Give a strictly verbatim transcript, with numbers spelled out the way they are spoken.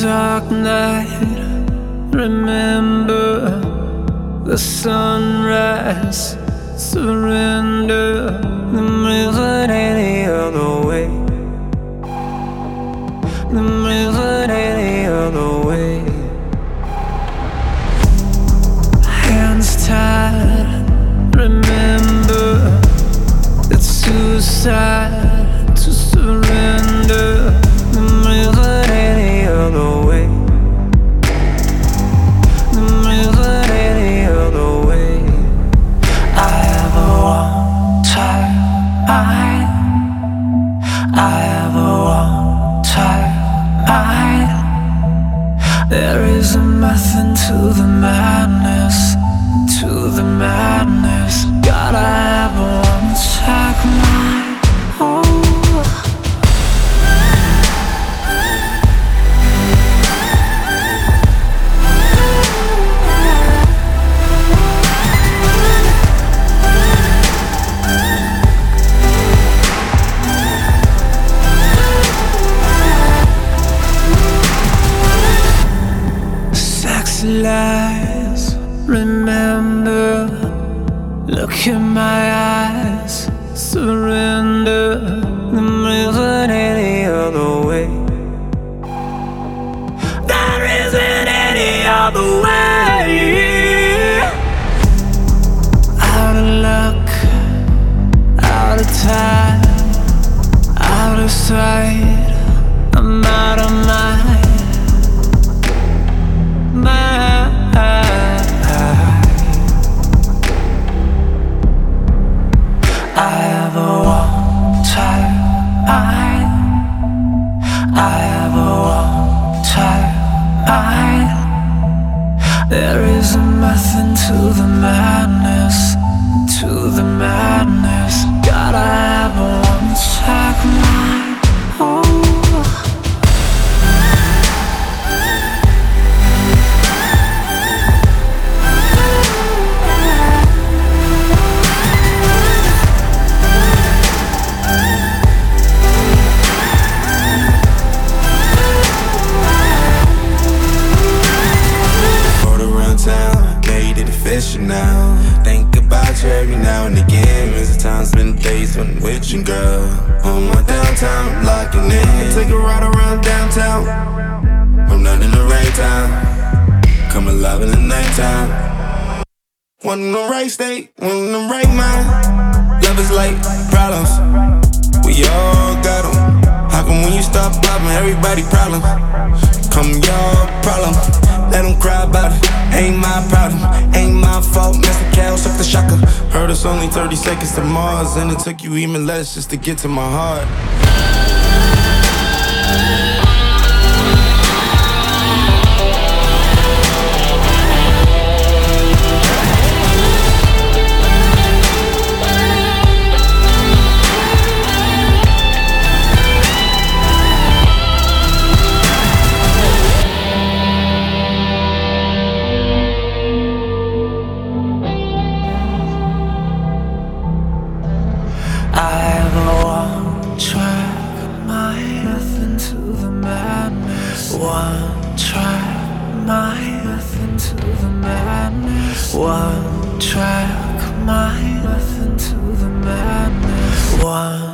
dark night, remember the sunrise. Surrender, there isn't any other way. There isn't any other way. Hands tied, remember it's suicide to surrender. There isn't any other way. There isn't any other way. I have a one child. I, I have a one child. I, there is a method to the madness, to the madness. Gotta have a one child mind. Oh. Lies, remember, look in my eyes, surrender, there isn't any other way. There isn't any other way. Out of luck, out of time, out of sight, I'm out of mind. I have a one child. I, I have a one child. I, there is a method to the madness, to the madness. Gotta have a one child mind. Oh. Now, think about you every now and again. There's times been days when I'm with you, girl. On my downtime, I'm locking in. Take a ride around downtown. I'm not in the rain time. Come alive in the nighttime. One in the right state, one in the right mind. Love is like problems, we all got them. How come when you stop popping, everybody problems? Come your problem, let them cry about it. Ain't my problem, ain't my fault. Mister Cal suck the shocker. Heard it's only thirty seconds to Mars, and it took you even less just to get to my heart. I have a one track mind, nothing to the madness. One track mind, nothing to the madness. One track mind, nothing to the madness. One